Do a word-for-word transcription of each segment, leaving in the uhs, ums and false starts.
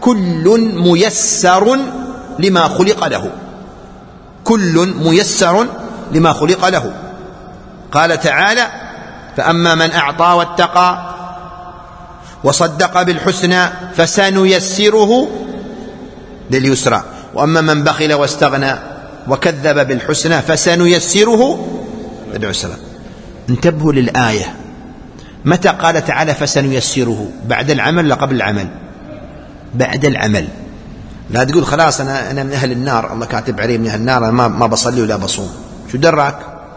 كل ميسر لما خلق له، كل ميسر لما خلق له. قال تعالى: فأما من أعطى واتقى وصدق بالحسنى فسنيسره لليسرى، وأما من بخل واستغنى وكذب بالحسنى فسنيسره للعسرى. انتبهوا للآية، متى قال تعالى فسنيسره؟ بعد العمل ولا قبل العمل؟ بعد العمل. لا تقول خلاص أنا, أنا من أهل النار، الله كاتب علي من أهل النار، أنا ما, ما بصلي ولا بصوم، شو دراك؟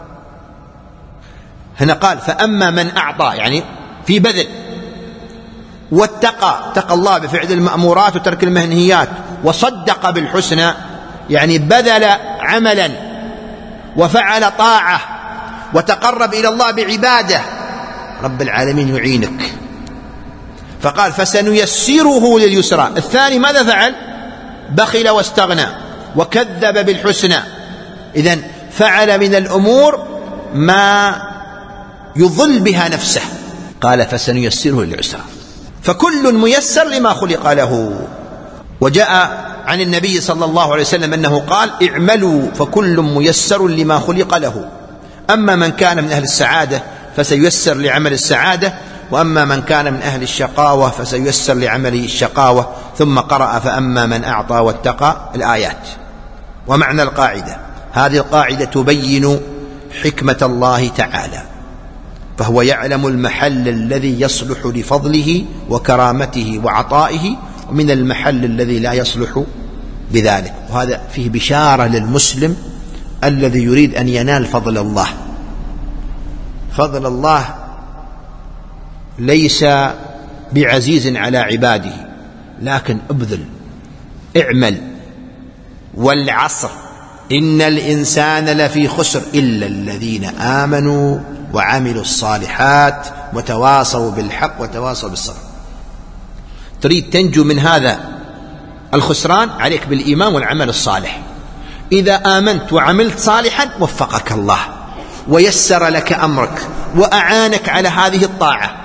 هنا قال فأما من أعطى، يعني في بذل، واتقى، اتقى الله بفعل المأمورات وترك المنهيات، وصدق بالحسنى يعني بذل عملا وفعل طاعة وتقرب إلى الله بعبادة، رب العالمين يعينك. فقال فسنيسره لليسرى. الثاني ماذا فعل؟ بخل واستغنى وكذب بالحسنى، إذن فعل من الأمور ما يضل بها نفسه. قال فسنيسره للعسرى، فكل ميسر لما خلق له. وجاء عن النبي صلى الله عليه وسلم أنه قال: اعملوا فكل ميسر لما خلق له، أما من كان من أهل السعادة فسييسر لعمل السعادة، وأما من كان من أهل الشقاوة فسييسر لعمل الشقاوة. ثم قرأ فأما من أعطى واتقى الآيات. ومعنى القاعدة، هذه القاعدة تبين حكمة الله تعالى، فهو يعلم المحل الذي يصلح لفضله وكرامته وعطائه، ومن المحل الذي لا يصلح بذلك. وهذا فيه بشارة للمسلم الذي يريد أن ينال فضل الله. فضل الله ليس بعزيز على عباده، لكن ابذل، اعمل، والعصر إن الإنسان لفي خسر إلا الذين آمنوا وعملوا الصالحات وتواصوا بالحق وتواصوا بالصبر. تريد تنجو من هذا الخسران، عليك بالإيمان والعمل الصالح. إذا آمنت وعملت صالحا وفقك الله ويسر لك أمرك وأعانك على هذه الطاعة.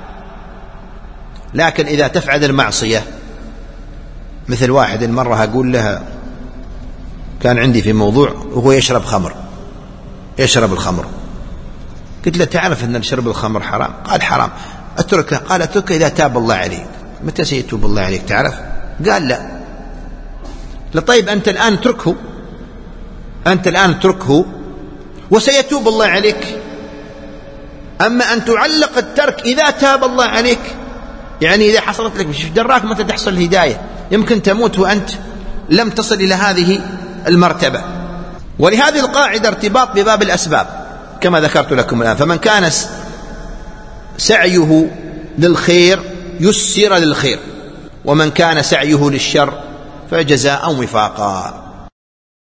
لكن إذا تفعل المعصية، مثل واحد مرة أقول لها كان عندي في موضوع وهو يشرب خمر، يشرب الخمر، قلت له تعرف أن شرب الخمر حرام؟ قال حرام. أتركه؟ قال أتركه إذا تاب الله عليك. متى سيتوب الله عليك تعرف؟ قال لا. طيب أنت الآن اتركه، أنت الآن اتركه وسيتوب الله عليك. أما أن تعلق الترك إذا تاب الله عليك، يعني إذا حصلت لك مش دراك متى تحصل الهداية، يمكن تموت وأنت لم تصل إلى هذه المرتبة. ولهذه القاعدة ارتباط بباب الأسباب كما ذكرت لكم الآن. فمن كان سعيه للخير يسر للخير، ومن كان سعيه للشر فجزاء وفاقا.